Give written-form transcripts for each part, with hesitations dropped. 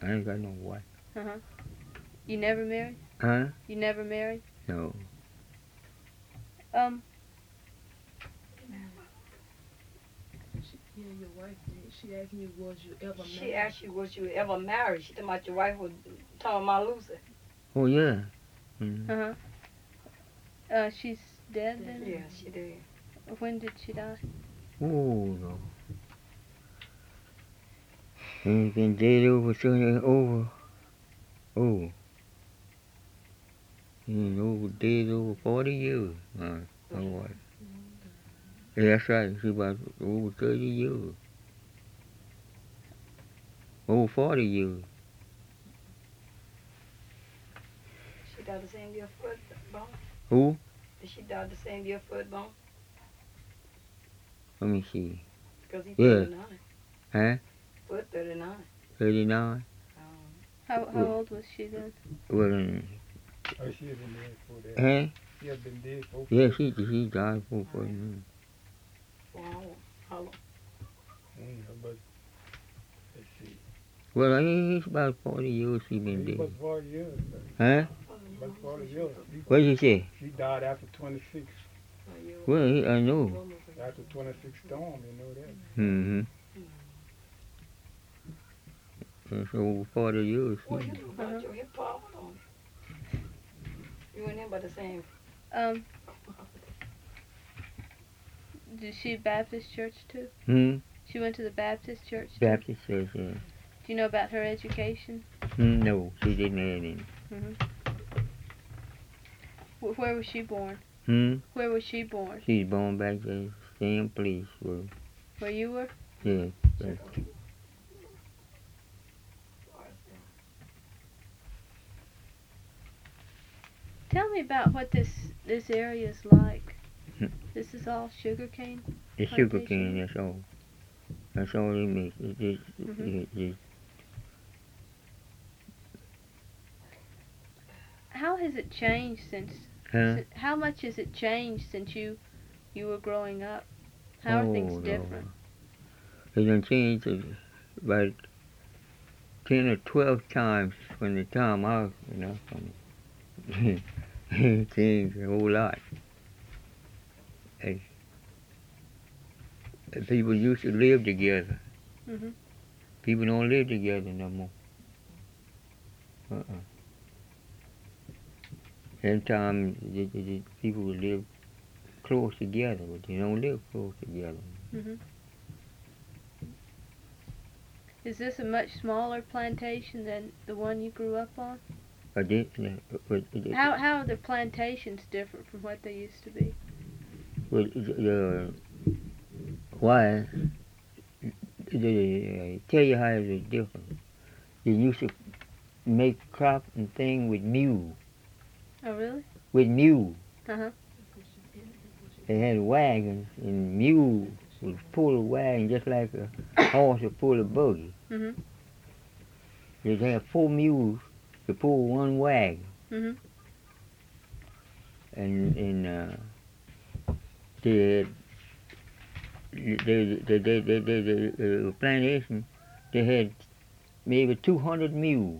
I ain't got no wife. Uh-huh. You never married? Huh? You never married? No. Yeah, your wife did. She asked me, was you ever married? She asked you, was you ever married? She talking about your wife was talking about Lucy. Oh, yeah. Mm. Uh-huh. She's dead then? Yeah, she did. When did she die? Oh, no. She's been dead over. Oh. Dead over 40 years. My wife. Yeah, that's right. She about over 30 years. Over 40 years. She died the same year foot bone? Who? Did she die the same year foot bone? Let me see. Because he Yeah. 39. Huh? Foot 39. 39? How old was she then? Well, Oh, she had been dead for that. huh? She had been dead for Yeah, she died for 40 years. Wow. How long? But let's see. Well, it's about 40 years she been It dead. was 40 years. Huh? About 40 years. What did you say? She died after 26. Well, I know. After 26 storm, you know that. Mm-hmm. It's over 40 years. Well, you know about your hip hop, don't you? You and him about the same. Did she Baptist church too? Hmm? She went to the Baptist church too? Baptist church, yeah. Do you know about her education? No, she didn't have any. Where was she born? Where was she born? She was born back the same place where you were? Yeah. Tell me about what this area is like. This is all sugarcane? The sugarcane, that's all. That's all they make. How has it changed since? How much has it changed since you were growing up? How are things different? It done changed about 10 or 12 times from the time I was, it changed a whole lot. And people used to live together. People don't live together no more. Sometimes the people would live close together, but they don't live close together. Is this a much smaller plantation than the one you grew up on? How are the plantations different from what they used to be? Well, why? Tell you how it's different. They used to make crop and thing with mule. Oh, really? With mule. Uh-huh. They had wagons, and mule would pull a wagon just like a horse would pull a buggy. They'd have 4 mules to pull one wagon. And the plantation, they had maybe 200 mules.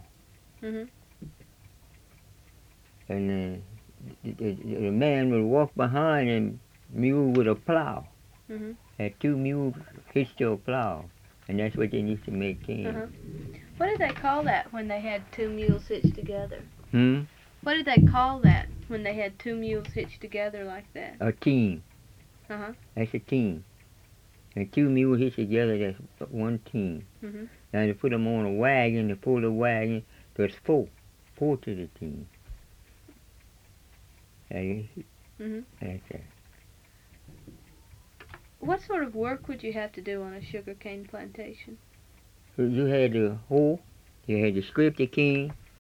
And the man would walk behind and mule with a plow. Had 2 mules hitched to a plow, and that's what they used to make cane. What did they call that when they had 2 mules hitched together? What did they call that when they had 2 mules hitched together like that? A team. That's a team. And 2 mules hitched together, that's one team. Now they put them on a wagon, they pull the wagon, there's 4 to the team. That's that. What sort of work would you have to do on a sugarcane plantation? You had to hoe, you had to scrape the cane,